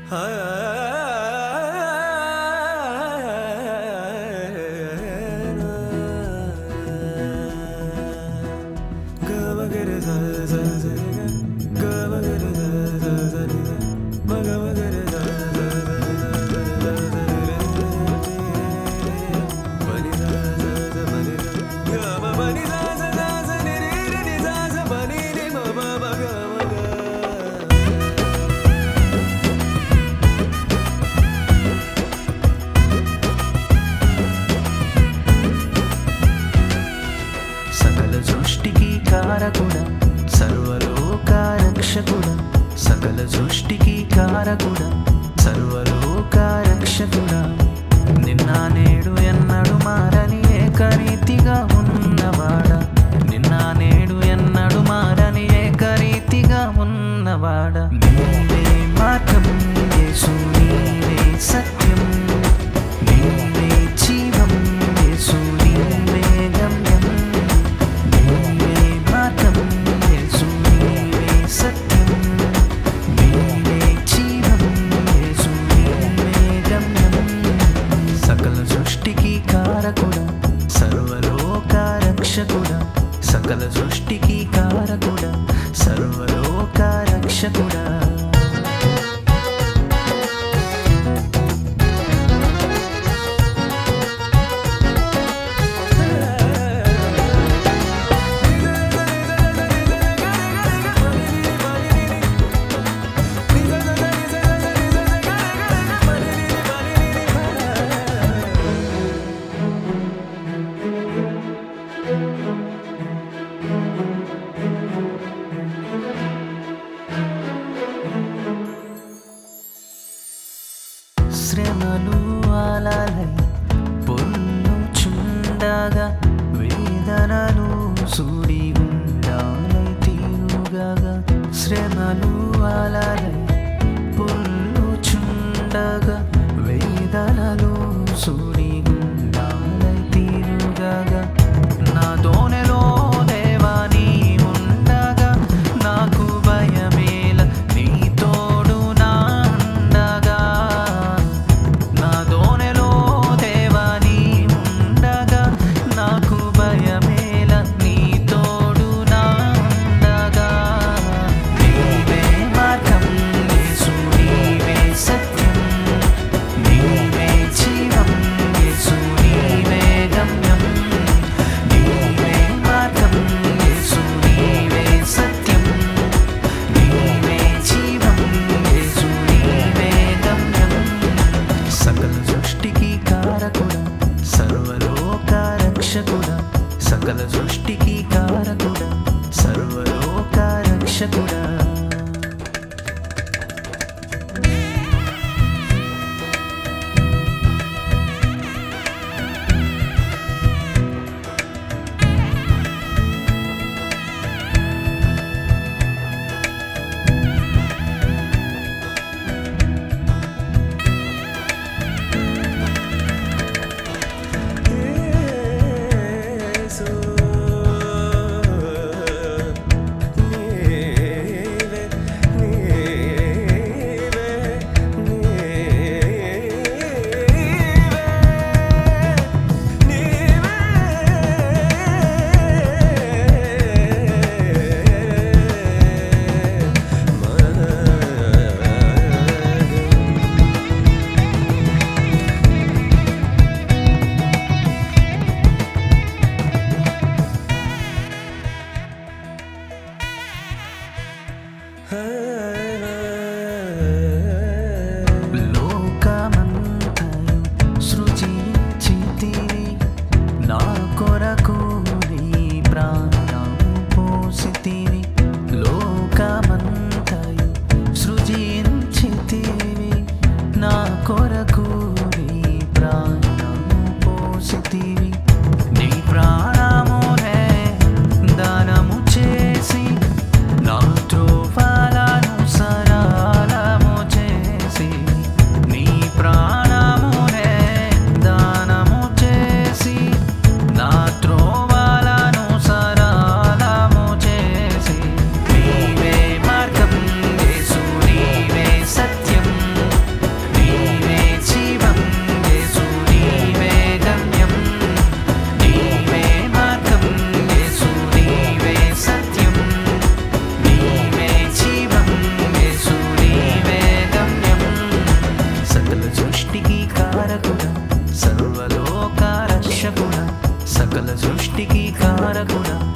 కారకుడా సర్వలోకారక్షకుడా సకల సృష్టికి కారకుడా సర్వలోకారక్షకుడా నిన్న నేడు ఎన్నడు మారని ఏకరీతిగా ఉన్నవాడా నిన్న నేడు ఎన్నడు మారని ఏకరీతిగా ఉన్నవాడా నీవే మార్గం యేసు నీవే సత్యం నీవే జీవం యేసు నీవే గమ్యం సర్వలోకారక్షకుడా సకల సృష్టికి కారకుడా సర్వలోకారక్షకుడా శ్రమలు అలలై పొర్లుచుండగా వేదనలు సుడి గుండాలై తీరుగగా శ్రమలు అలలై పొర్లుచుండగా వేదనలు సుడి గుండాలై తీరుగగా నా దోనెలో దేవా నీ ఉండగా నాకు భయమేల నీ తోడు నా ఉండగా నా దోనెలో దేవా నీ ఉండగా నాకు భయమేల నీ తోడు నా ఉండగా నీవే మార్గం యేసు నీవే సత్యం నీవే జీవం యేసు నీవే గమ్యం నీవే మార్గం యేసు నీవే సత్యం నీవే జీవం యేసు నీవే గమ్యం సకల సృష్టికి కారకుడా సర్వలోకారక్షకుడా సకల సృష్టికి కారకుడా సర్వలోకారక్షకుడా లోకమంతయు సృజించితివి నా కొరకు నీ ప్రాణము పోసితివి లోకమంతయు సృజించితివి నా కొరకు నీ ప్రాణము పోసితివి నీ ప్రాణమునే దానము చేసి నా త్రోవలను సరళము చేసి నీ ప్రాణమునే దానము చేసి నా త్రోవలను సరళము చేసి నీవే మార్గం యేసు నీవే సత్యం సృష్టికి కారకుడా